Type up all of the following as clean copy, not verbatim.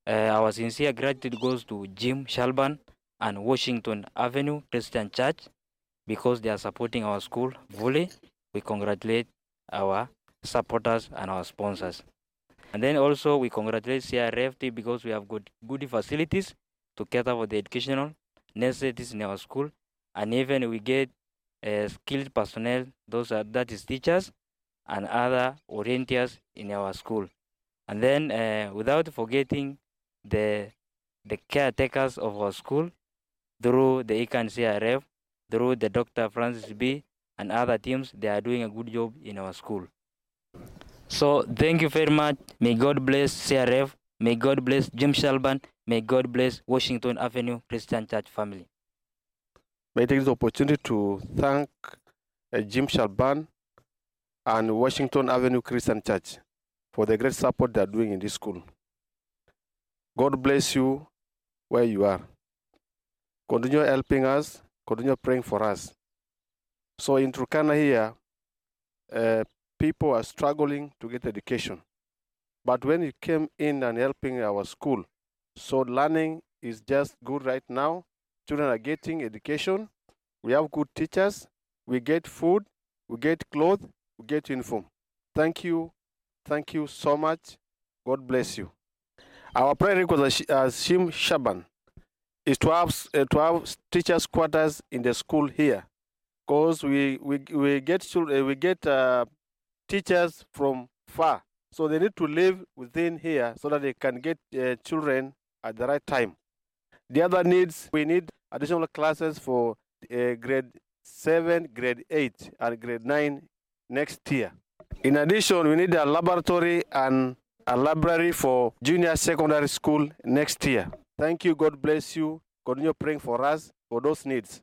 Our sincere gratitude goes to Jim Shalban and Washington Avenue Christian Church because they are supporting our school fully. We congratulate our supporters and our sponsors. And then also we congratulate CRFT because we have good facilities to cater for the educational necessities in our school. And even we get skilled personnel, that is teachers and other orienters in our school. And then without forgetting the caretakers of our school through the ICANN CRF, through the Dr. Francis B. and other teams, they are doing a good job in our school. So thank you very much. May God bless CRF. May God bless Jim Shalban. May God bless Washington Avenue Christian Church family. May I take this opportunity to thank Jim Shalban and Washington Avenue Christian Church for the great support they are doing in this school. God bless you where you are. Continue helping us, continue praying for us. So in Turkana here, people are struggling to get education. But when you came in and helping our school, so learning is just good right now. Children are getting education. We have good teachers. We get food. We get clothes. We get uniform. Thank you. Thank you so much. God bless you. Our prayer request as Jim Shaban is to have teachers' quarters in the school here, because we get teachers from far, so they need to live within here so that they can get children at the right time. The other needs, we need additional classes for grade 7, grade 8, and grade 9 next year. In addition, we need a laboratory and a library for junior secondary school next year. Thank you. God bless you. Continue praying for us for those needs.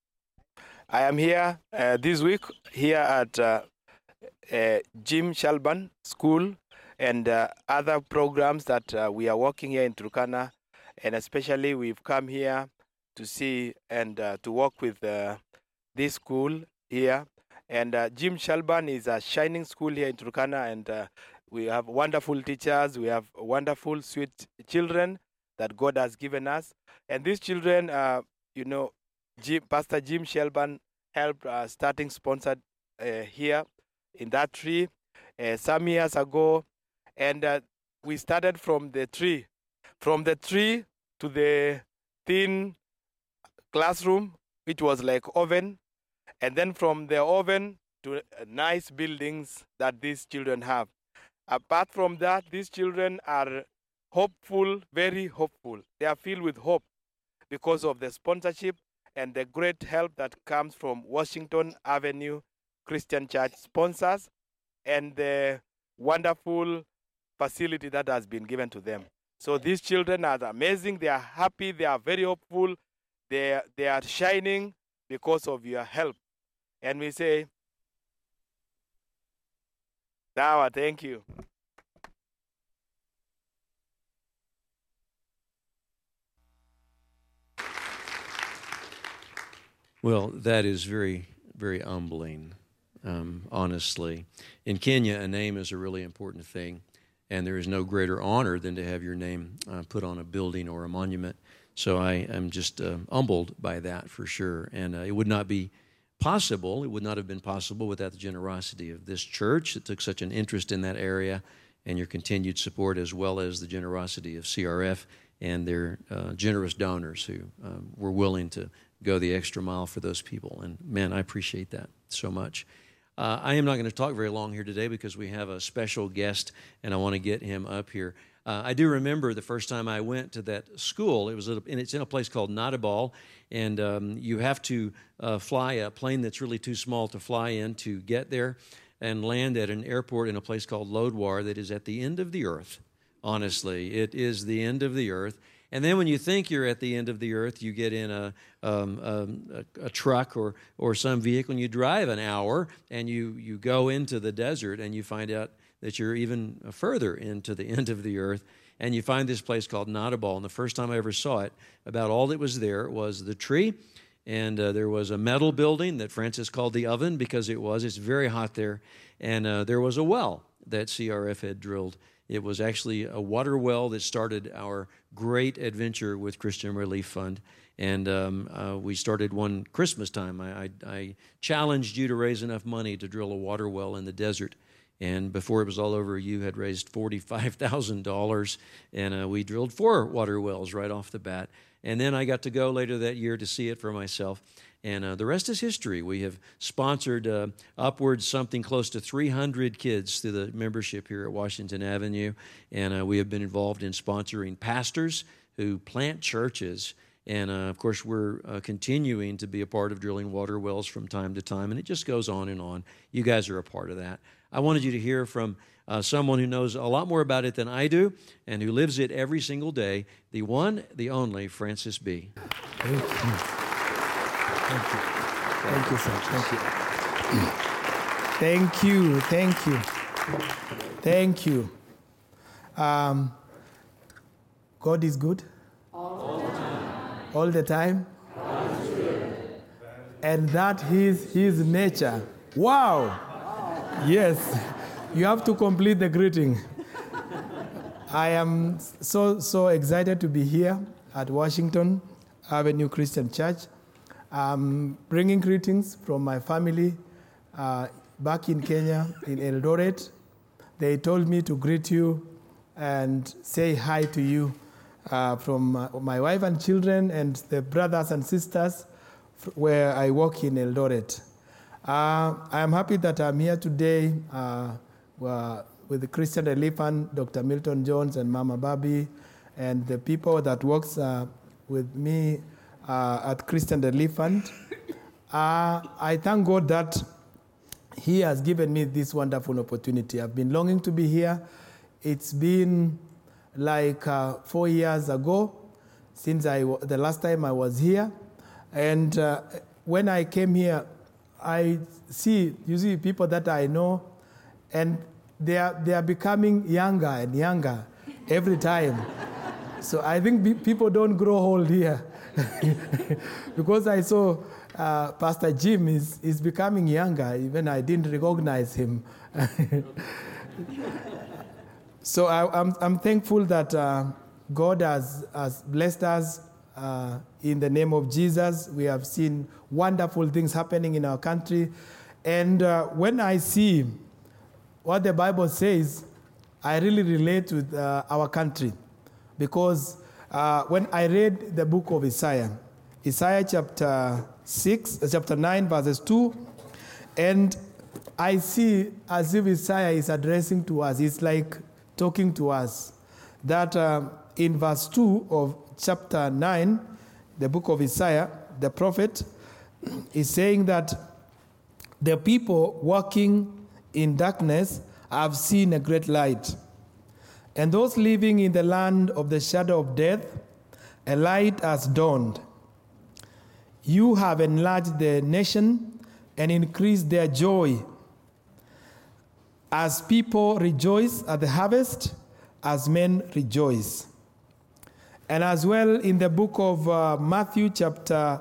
I am here this week here at Jim Shalban School and other programs that we are working here in Turkana, and especially we've come here to see and to work with this school here. And Jim Shalban is a shining school here in Turkana, and we have wonderful teachers, we have wonderful, sweet children that God has given us. And these children, Pastor Jim Shalban helped starting sponsored here in that tree some years ago. And we started from the tree to the thin classroom, which was like oven. And then from the oven to nice buildings that these children have. Apart from that, these children are hopeful, very hopeful. They are filled with hope because of the sponsorship and the great help that comes from Washington Avenue Christian Church sponsors and the wonderful facility that has been given to them. So these children are amazing. They are happy. They are very hopeful. They are shining because of your help. And we say, Dawa, thank you. Well, that is very, very humbling, honestly. In Kenya, a name is a really important thing, and there is no greater honor than to have your name put on a building or a monument. So I am just humbled by that for sure. And it would not be possible, it would not have been possible without the generosity of this church that took such an interest in that area, and your continued support, as well as the generosity of CRF and their generous donors who were willing to go the extra mile for those people. And man, I appreciate that so much. I am not going to talk very long here today because we have a special guest, and I want to get him up here. I do remember the first time I went to that school. It's in a place called Nadabal, and you have to fly a plane that's really too small to fly in to get there, and land at an airport in a place called Lodwar that is at the end of the earth. Honestly, it is the end of the earth. And then when you think you're at the end of the earth, you get in a truck or some vehicle, and you drive an hour, and you go into the desert, and you find out that you're even further into the end of the earth, and you find this place called Nadabal. And the first time I ever saw it, about all that was there was the tree, and there was a metal building that Francis called the oven because it's very hot there, and there was a well that CRF had drilled. It was actually a water well that started our great adventure with Christian Relief Fund. And we started one Christmas time. I challenged you to raise enough money to drill a water well in the desert. And before it was all over, you had raised $45,000, and we drilled 4 water wells right off the bat. And then I got to go later that year to see it for myself. And the rest is history. We have sponsored upwards something close to 300 kids through the membership here at Washington Avenue. And we have been involved in sponsoring pastors who plant churches. And, of course, we're continuing to be a part of drilling water wells from time to time. And it just goes on and on. You guys are a part of that. I wanted you to hear from someone who knows a lot more about it than I do and who lives it every single day, the one, the only, Francis B. Thank you. Thank you. Thank you, sir. Thank you. Thank you. Thank you. God is good. All the time. And that is his nature. Wow. Yes. You have to complete the greeting. I am so excited to be here at Washington Avenue Christian Church. Bringing greetings from my family back in Kenya, in Eldoret. They told me to greet you and say hi to you from my wife and children and the brothers and sisters where I work in Eldoret. I am happy that I'm here today with the Christian Relief Fund, Dr. Milton Jones and Mama Babi, and the people that works with me at Christian Relief Fund. I thank God that he has given me this wonderful opportunity. I've been longing to be here. It's been like 4 years ago since the last time I was here. And when I came here, you see people that I know, and they are becoming younger and younger every time. So I think people don't grow old here. Because I saw Pastor Jim is becoming younger, even I didn't recognize him. So I'm thankful that God has blessed us in the name of Jesus. We have seen wonderful things happening in our country. And when I see what the Bible says, I really relate with our country. Because when I read the book of Isaiah chapter 9, verses 2, and I see as if Isaiah is addressing to us, it's like talking to us, that in verse 2 of chapter 9, the book of Isaiah, the prophet is saying that the people walking in darkness have seen a great light. And those living in the land of the shadow of death, a light has dawned. You have enlarged the nation and increased their joy. As people rejoice at the harvest, as men rejoice. And as well in the book of Matthew chapter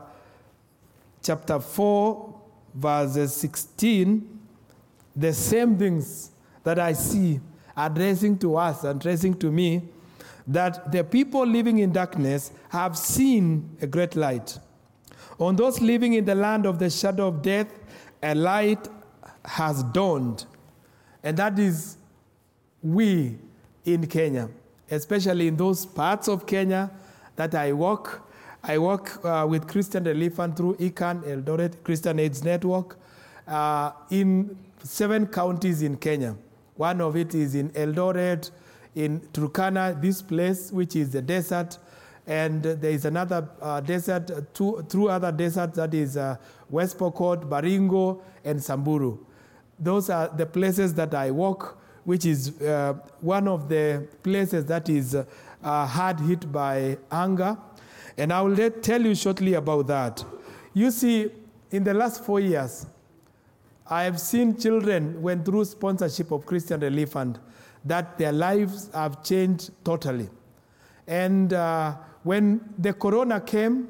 4, verses 16, the same things that I see addressing to us, addressing to me, that the people living in darkness have seen a great light. On those living in the land of the shadow of death, a light has dawned. And that is we in Kenya, especially in those parts of Kenya that I work. I work with Christian Relief Fund through ICAN, Eldoret Christian AIDS Network, in 7 counties in Kenya. One of it is in Eldoret, in Turkana, this place, which is the desert. And there is another desert, two other deserts, that is West Pokot, Baringo, and Samburu. Those are the places that I work, which is one of the places that is hard hit by hunger. And I will tell you shortly about that. You see, in the last 4 years, I have seen children went through sponsorship of Christian Relief Fund, that their lives have changed totally. And when the corona came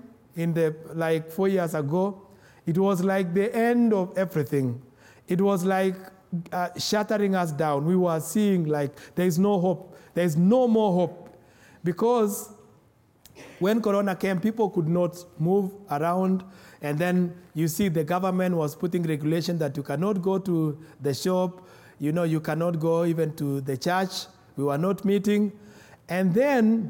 like 4 years ago, it was like the end of everything. It was like shattering us down. We were seeing like there is no hope. There is no more hope. Because when Corona came, people could not move around. And then you see the government was putting regulation that you cannot go to the shop. You cannot go even to the church. We were not meeting. And then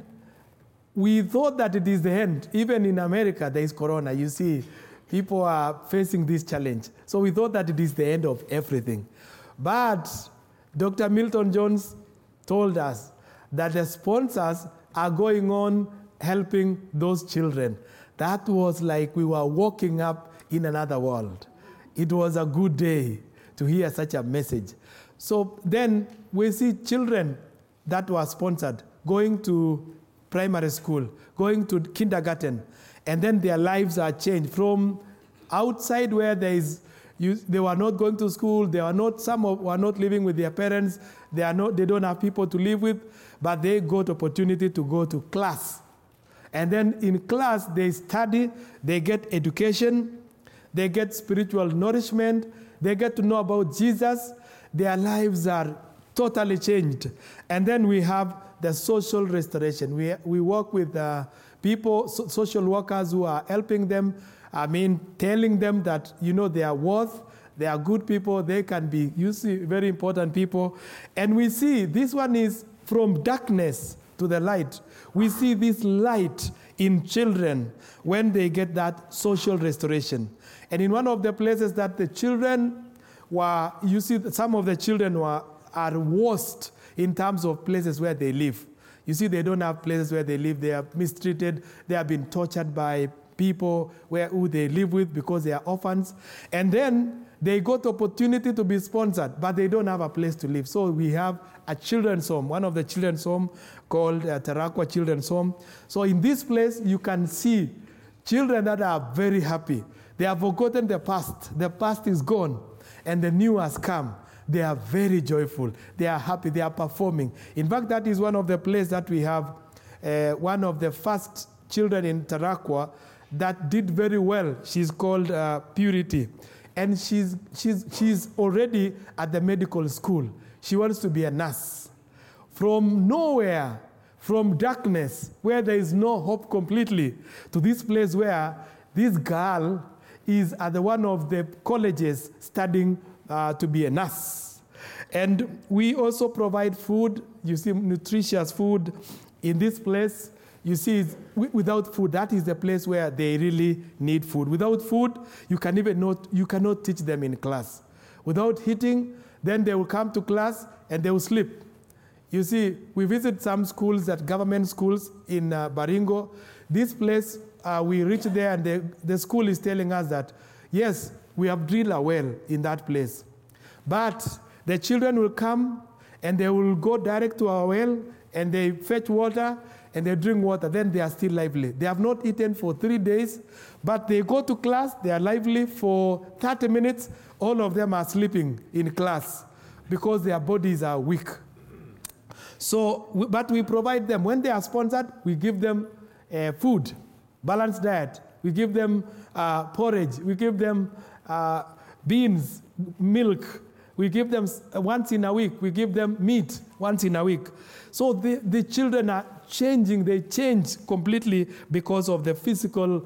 we thought that it is the end. Even in America, there is Corona. You see, people are facing this challenge. So we thought that it is the end of everything. But Dr. Milton Jones told us that the sponsors are going on helping those children. That was like we were walking up in another world. It was a good day to hear such a message. So then we see children that were sponsored going to primary school, going to kindergarten, and then their lives are changed from outside where they were not going to school, some were not living with their parents, they don't have people to live with, but they got opportunity to go to class. And then in class, they study, they get education, they get spiritual nourishment, they get to know about Jesus, their lives are totally changed. And then we have the social restoration. We work with people, social workers who are helping them, telling them that, they are worth, they are good people, they can be, very important people. And we see this one is from darkness to the light. We see this light in children when they get that social restoration. And in one of the places that the children were, some of the children are worst in terms of places where they live. You see, they don't have places where they live. They are mistreated. They have been tortured by people who they live with because they are orphans. And then they got opportunity to be sponsored, but they don't have a place to live. So we have a children's home, one of the children's home called Tarakwa Children's Home. So in this place, you can see children that are very happy. They have forgotten the past. The past is gone, and the new has come. They are very joyful. They are happy. They are performing. In fact, that is one of the places that we have one of the first children in Tarakwa that did very well. She's called Purity. And she's already at the medical school. She wants to be a nurse. From nowhere, from darkness, where there is no hope completely, to this place where this girl is at one of the colleges studying to be a nurse. And we also provide food, nutritious food in this place. You see, without food, that is the place where they really need food. Without food, you cannot teach them in class. Without eating, then they will come to class and they will sleep. You see, we visit some schools, government schools in Baringo. This place, we reach there and the school is telling us that, yes, we have drilled a well in that place. But the children will come and they will go direct to our well and they fetch water and they drink water. Then they are still lively. They have not eaten for 3 days, but they go to class, they are lively for 30 minutes. All of them are sleeping in class because their bodies are weak. So, but we provide them. When they are sponsored, we give them food, balanced diet. We give them porridge. We give them beans, milk. We give them once in a week. We give them meat once in a week. So the children are changing. They change completely because of the physical,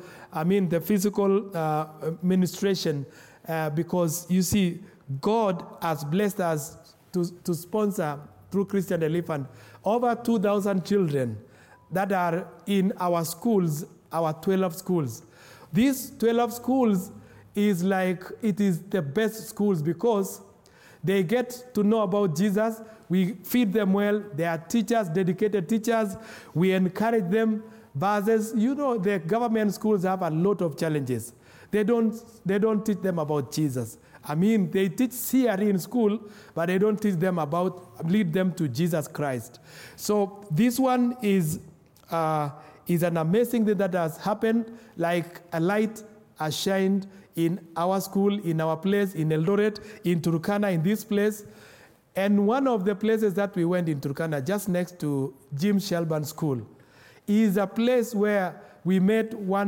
ministration. Because you see, God has blessed us to sponsor through Christian Elephant over 2,000 children that are in our schools, our 12 schools. These 12 schools is it is the best schools because they get to know about Jesus. We feed them well. They are teachers, dedicated teachers. We encourage them. Versus, the government schools have a lot of challenges. They don't teach them about Jesus. They teach theory in school, but they don't teach them lead them to Jesus Christ. So this one is an amazing thing that has happened, like a light has shined in our school, in our place, in Eldoret, in Turkana, in this place. And one of the places that we went in Turkana, just next to Jim Shelburne School, is a place where we met one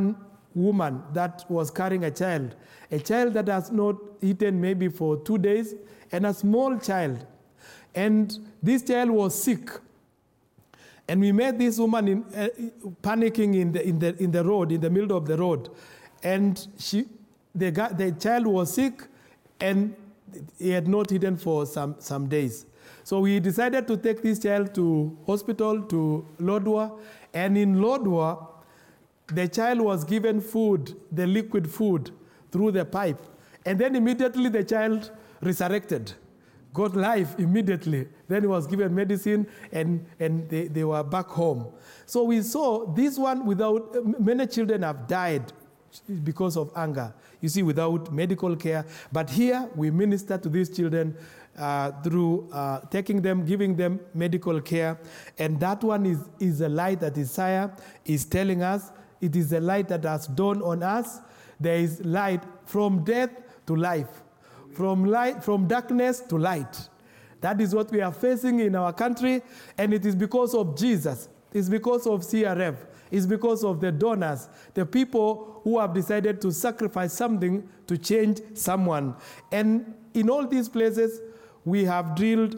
woman that was carrying a child that has not eaten maybe for 2 days, and a small child. And this child was sick. And we met this woman panicking in the road, in the middle of the road. And the child was sick, and he had not eaten for some days. So we decided to take this child to hospital, to Lodwar. And in Lodwar, the child was given food, the liquid food, through the pipe. And then immediately the child resurrected, got life immediately. Then he was given medicine, and they were back home. So we saw this one many children have died because of anger, you see, without medical care. But here we minister to these children through taking them, giving them medical care. And that one is a light that Isaiah is telling us. It is a light that has dawned on us. There is light from death to life, from darkness to light. That is what we are facing in our country, and it is because of Jesus. It's because of CRF. It's because of the donors, the people who have decided to sacrifice something to change someone. And in all these places, we have drilled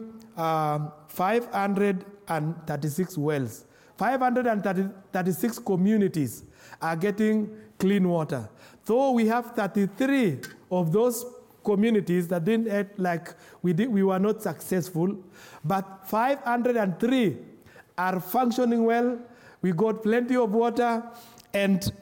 536 wells. 536 communities are getting clean water. Though we have 33 of those communities that didn't we were not successful, but 503 are functioning well. We got plenty of water, and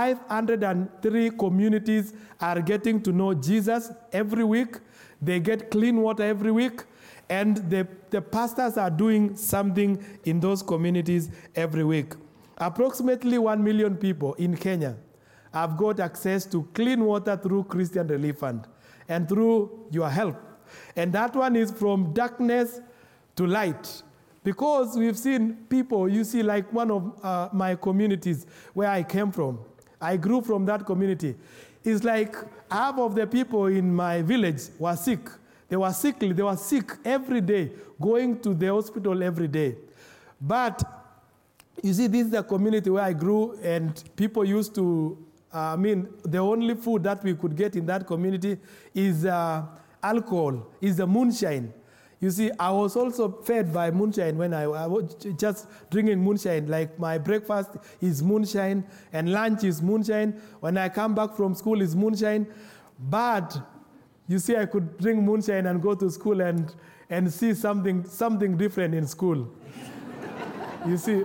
503 communities are getting to know Jesus every week. They get clean water every week, and the pastors are doing something in those communities every week. Approximately 1 million people in Kenya have got access to clean water through Christian Relief Fund and through your help. And that one is from darkness to light. Because we've seen people, you see, like one of my communities where I came from, I grew from that community. It's like half of the people in my village were sick. They were sickly, they were sick every day, going to the hospital every day. But you see, this is the community where I grew, and people used to, the only food that we could get in that community is alcohol, is the moonshine. You see, I was also fed by moonshine when I was just drinking moonshine. Like my breakfast is moonshine and lunch is moonshine. When I come back from school is moonshine. But you see, I could drink moonshine and go to school and see something different in school. You see.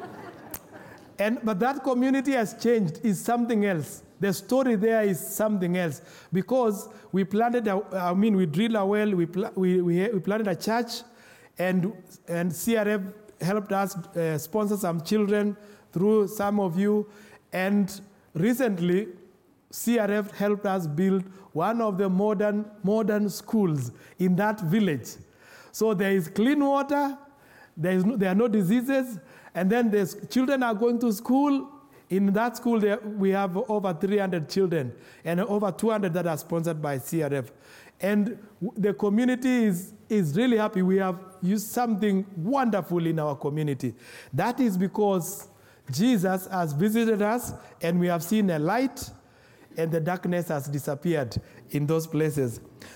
But that community has changed, is something else. The story there is something else, because we planted, we drilled a well, we planted a church, and CRF helped us sponsor some children through some of you, and recently CRF helped us build one of the modern schools in that village. So there is clean water, there are no diseases, and then the children are going to school. In that school, we have over 300 children and over 200 that are sponsored by CRF. And the community is really happy. We have used something wonderful in our community. That is because Jesus has visited us, and we have seen a light, and the darkness has disappeared in those places.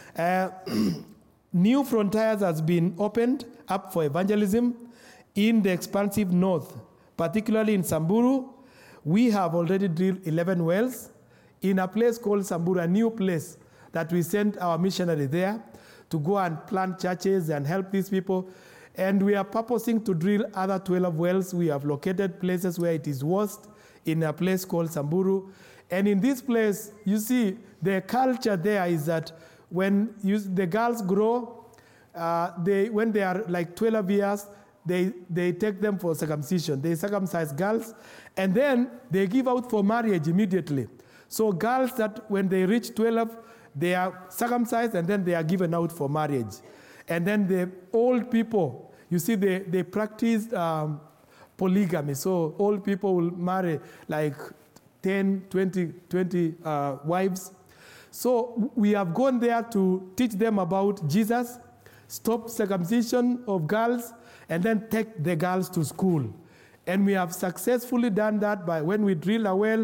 New frontiers has been opened up for evangelism in the expansive north, particularly in Samburu. We have already drilled 11 wells in a place called Samburu, a new place that we sent our missionary there to go and plant churches and help these people. And we are purposing to drill other 12 wells. We have located places where it is worst in a place called Samburu. And in this place, you see, the culture there is that when the girls grow, when they are like 12 years, they take them for circumcision. They circumcise girls, and then they give out for marriage immediately. So girls that when they reach 12, they are circumcised, and then they are given out for marriage. And then the old people, you see, they practice polygamy. So old people will marry like 10, 20 wives. So we have gone there to teach them about Jesus, stop circumcision of girls, and then take the girls to school. And we have successfully done that by when we drill a well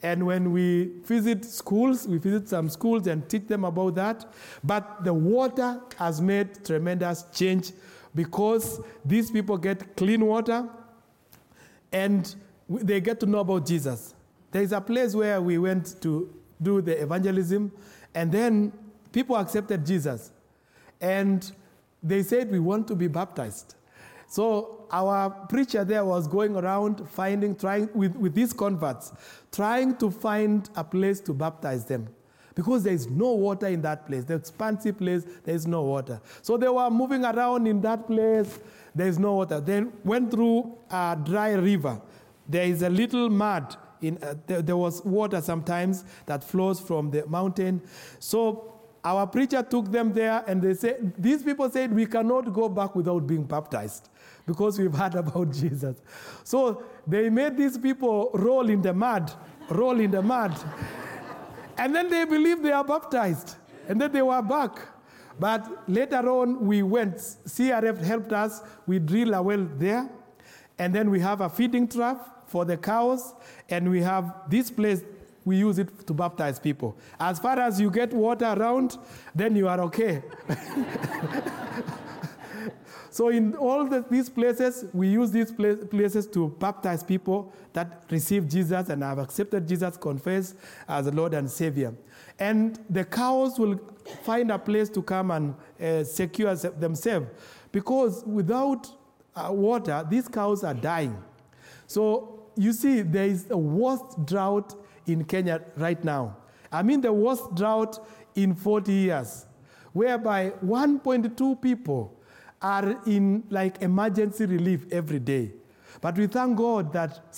And when we visit schools, we visit some schools and teach them about that. But the water has made tremendous change because these people get clean water and they get to know about Jesus. There is a place where we went to do the evangelism, and then people accepted Jesus. And they said, we want to be baptized. So our preacher there was going around trying with these converts, trying to find a place to baptize them. Because there is no water in that place. The expansive place, there is no water. So they were moving around in that place, there is no water. Then went through a dry river. There is a little mud. There was water sometimes that flows from the mountain. So our preacher took them there, and these people said, we cannot go back without being baptized because we've heard about Jesus. So they made these people roll in the mud. And then they believed they are baptized. And then they were back. But later on, we went. CRF helped us. We drill a well there. And then we have a feeding trough for the cows. And we have this place. We use it to baptize people. As far as you get water around, then you are okay. So in all these places, we use these places to baptize people that receive Jesus and have accepted Jesus, confess as the Lord and Savior. And the cows will find a place to come and secure themselves. Because without water, these cows are dying. So you see, there is a worst drought in Kenya right now. I mean the worst drought in 40 years, whereby 1.2 people are in like emergency relief every day. But we thank God that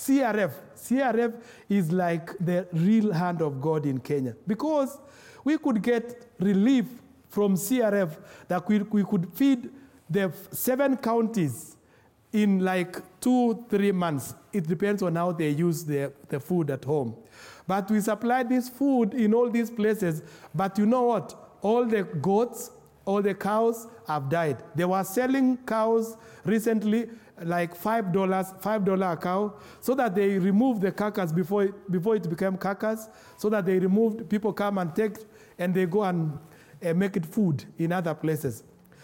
CRF is like the real hand of God in Kenya. Because we could get relief from CRF that we could feed the 7 counties in like 2-3 months. It depends on how they use the food at home. But we supply this food in all these places. But you know what? All the goats, all the cows have died. They were selling cows recently like $5 a cow, so that they removed the carcass before it became carcass, so that they removed, people come and take, and they go and make it food in other places.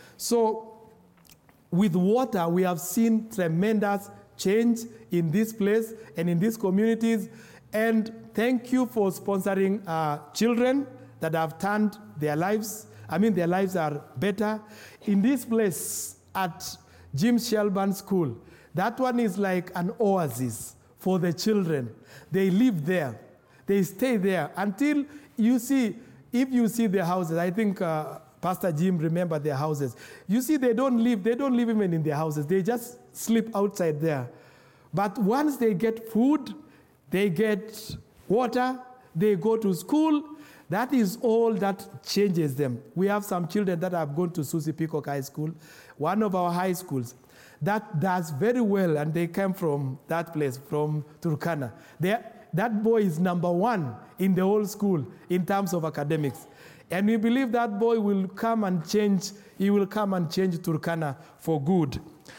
So with water, we have seen tremendous change in this place and in these communities. And thank you for sponsoring children that have turned their lives. I mean, their lives are better. In this place at Jim Shelburne School, that one is like an oasis for the children. They live there. They stay there until you see, if you see their houses, I think Pastor Jim remember their houses. You see, they don't live even in their houses. They just sleep outside there. But once they get food, they get water, they go to school, that is all that changes them. We have some children that have gone to Susie Peacock High School, one of our high schools, that does very well, and they came from that place, from Turkana. That boy is number 1 in the whole school in terms of academics. And we believe that boy will come and change, he will come and change Turkana for good.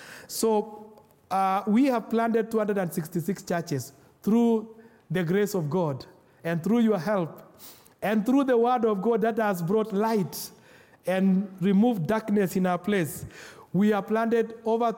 So we have planted 266 churches through the grace of God and through your help and through the word of God that has brought light and removed darkness in our place. We have planted over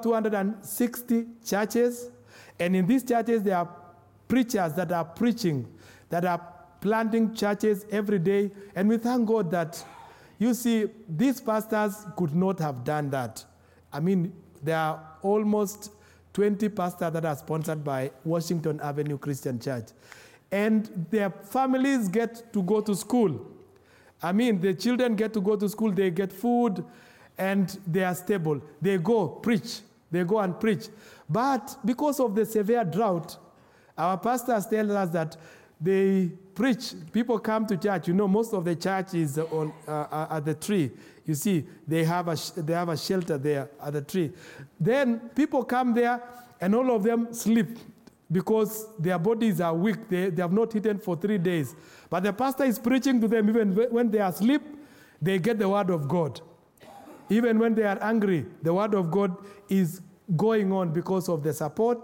260 churches, and in these churches there are preachers that are preaching, that are planting churches every day, and we thank God that, you see, these pastors could not have done that. I mean, there are almost 20 pastors that are sponsored by Washington Avenue Christian Church. And their families get to go to school. I mean, the children get to go to school, they get food, and they are stable. They go and preach. But because of the severe drought, our pastors tell us that they preach. People come to church. You know, most of the church is at the tree. You see, they have a shelter there at the tree. Then people come there, and all of them sleep because their bodies are weak. They have not eaten for 3 days. But the pastor is preaching to them. Even when they are asleep, they get the word of God. Even when they are angry, the word of God is going on because of the support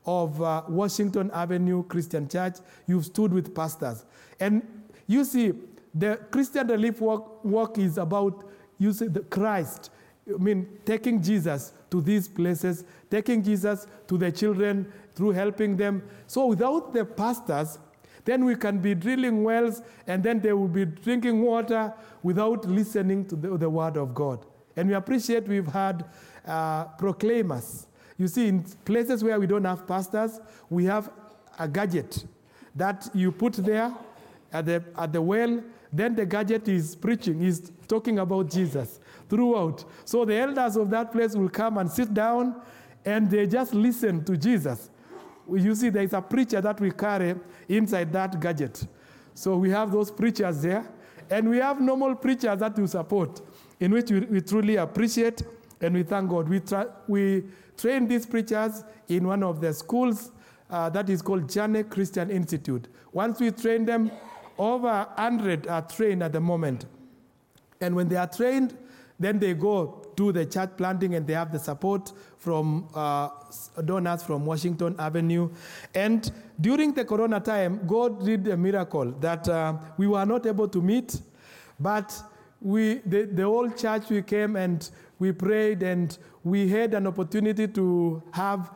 of Washington Avenue Christian Church, you've stood with pastors. And you see, the Christian Relief work is about using the Christ. I mean, taking Jesus to these places, taking Jesus to the children through helping them. So without the pastors, then we can be drilling wells, and then they will be drinking water without listening to the word of God. And we appreciate we've had proclaimers. You see, in places where we don't have pastors, we have a gadget that you put there at the well. Then the gadget is preaching, is talking about Jesus throughout. So the elders of that place will come and sit down, and they just listen to Jesus. You see, there is a preacher that we carry inside that gadget. So we have those preachers there, and we have normal preachers that we support, in which we truly appreciate, and we thank God. We train these preachers in one of the schools that is called Journey Christian Institute. Once we train them, over 100 are trained at the moment. And when they are trained, then they go do the church planting, and they have the support from donors from Washington Avenue. And during the Corona time, God did a miracle that we were not able to meet, but the whole church, we came and we prayed, and we had an opportunity to have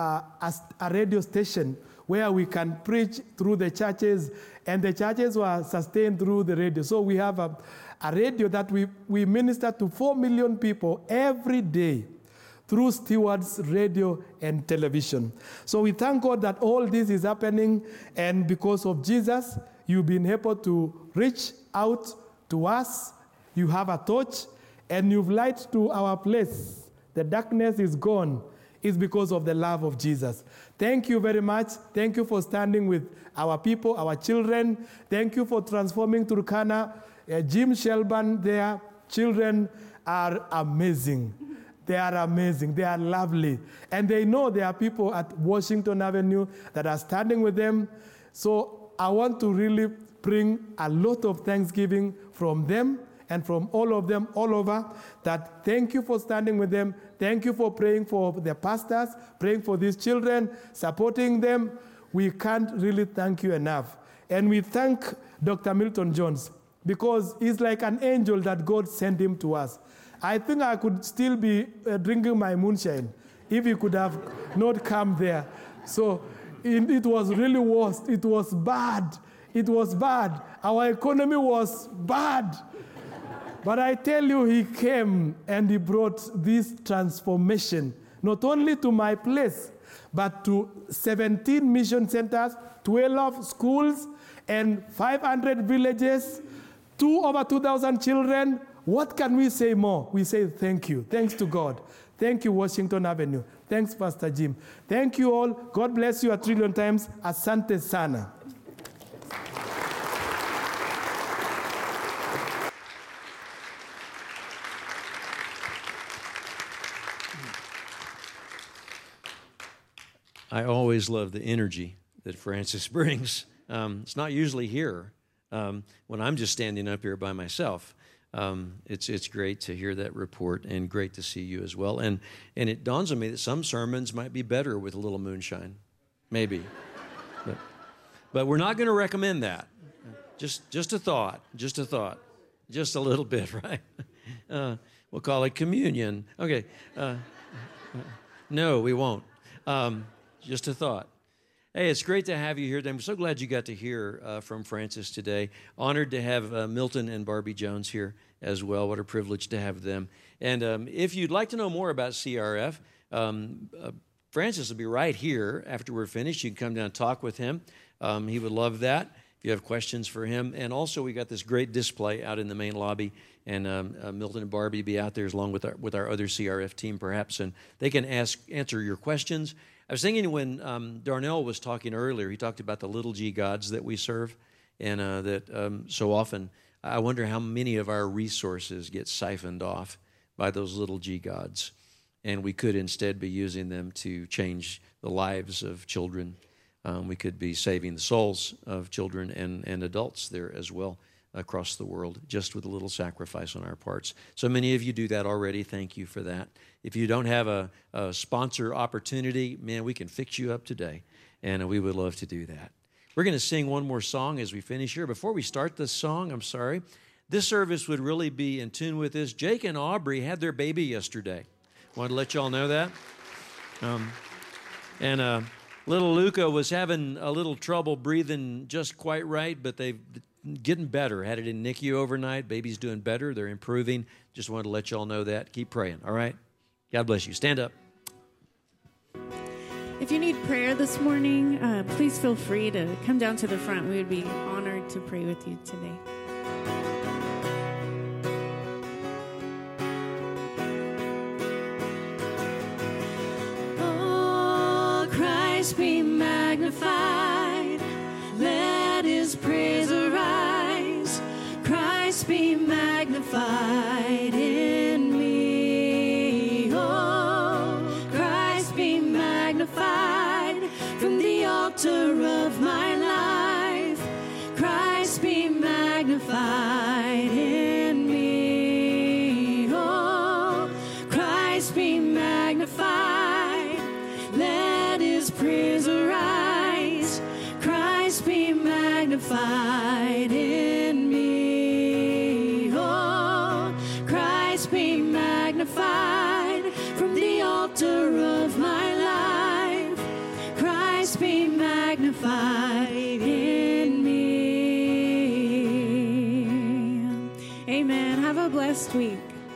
a radio station where we can preach through the churches, and the churches were sustained through the radio. So we have a radio that we minister to 4 million people every day through Stewards Radio and television. So we thank God that all this is happening, and because of Jesus, you've been able to reach out to us. You have a torch, and you've light to our place. The darkness is gone. It's because of the love of Jesus. Thank you very much. Thank you for standing with our people, our children. Thank you for transforming Turkana. Jim Shelburne, their children are amazing. They are amazing. They are lovely. And they know there are people at Washington Avenue that are standing with them. So I want to really bring a lot of thanksgiving from them and from all of them all over, that thank you for standing with them. Thank you for praying for the pastors, praying for these children, supporting them. We can't really thank you enough. And we thank Dr. Milton Jones, because he's like an angel that God sent him to us. I think I could still be drinking my moonshine if he could have not come there. So it was really worse. It was bad. It was bad. Our economy was bad. But I tell you, he came and he brought this transformation, not only to my place, but to 17 mission centers, 12 schools, and 500 villages, over 2,000 children. What can we say more? We say thank you. Thanks to God. Thank you, Washington Avenue. Thanks, Pastor Jim. Thank you all. God bless you a trillion times. Asante sana. I always love the energy that Francis brings. It's not usually here when I'm just standing up here by myself. It's great to hear that report, and great to see you as well. And it dawns on me that some sermons might be better with a little moonshine, maybe. But we're not going to recommend that. Just a thought, just a little bit, right? We'll call it communion. Okay. No, we won't. Just a thought. Hey, it's great to have you here. I'm so glad you got to hear from Francis today. Honored to have Milton and Barbie Jones here as well. What a privilege to have them. And if you'd like to know more about CRF, Francis will be right here after we're finished. You can come down and talk with him. He would love that if you have questions for him. And also, we got this great display out in the main lobby, and Milton and Barbie be out there along with our other CRF team, perhaps, and they can answer your questions. I was thinking when Darnell was talking earlier, he talked about the little g gods that we serve, and that so often I wonder how many of our resources get siphoned off by those little g gods, and we could instead be using them to change the lives of children. We could be saving the souls of children and adults there as well across the world, just with a little sacrifice on our parts. So many of you do that already. Thank you for that. If you don't have a sponsor opportunity, man, we can fix you up today, and we would love to do that. We're going to sing one more song as we finish here. Before we start this song, this service would really be in tune with this. Jake and Aubrey had their baby yesterday. Wanted to let y'all know that. Little Luca was having a little trouble breathing just quite right, but they've getting better. Had it in NICU overnight. Baby's doing better. They're improving. Just wanted to let y'all know that. Keep praying, all right? God bless you. Stand up. If you need prayer this morning, please feel free to come down to the front. We would be honored to pray with you today. Oh, Christ be magnified. Let his praise arise. Christ be magnified in me. Oh, Christ be magnified from the altar of my life. Christ be magnified in me. Oh, Christ be magnified. Let his praise arise. Christ be magnified in me. Oh, Christ be magnified from the altar of my life. Christ be magnified in me. Amen. Have a blessed week.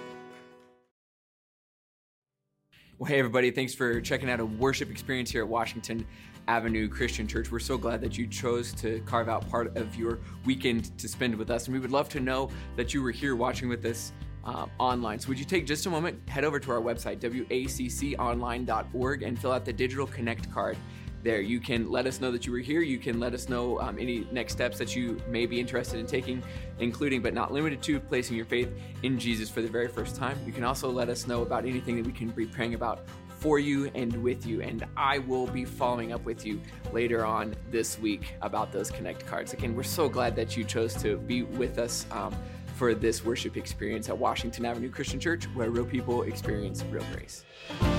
Well, hey, everybody. Thanks for checking out a worship experience here at Washington Avenue Christian Church. We're so glad that you chose to carve out part of your weekend to spend with us. And we would love to know that you were here watching with us online. So would you take just a moment, head over to our website, wacconline.org, and fill out the digital connect card there. You can let us know that you were here. You can let us know any next steps that you may be interested in taking, including but not limited to placing your faith in Jesus for the very first time. You can also let us know about anything that we can be praying about for you and with you. And I will be following up with you later on this week about those connect cards. Again, we're so glad that you chose to be with us for this worship experience at Washington Avenue Christian Church, where real people experience real grace.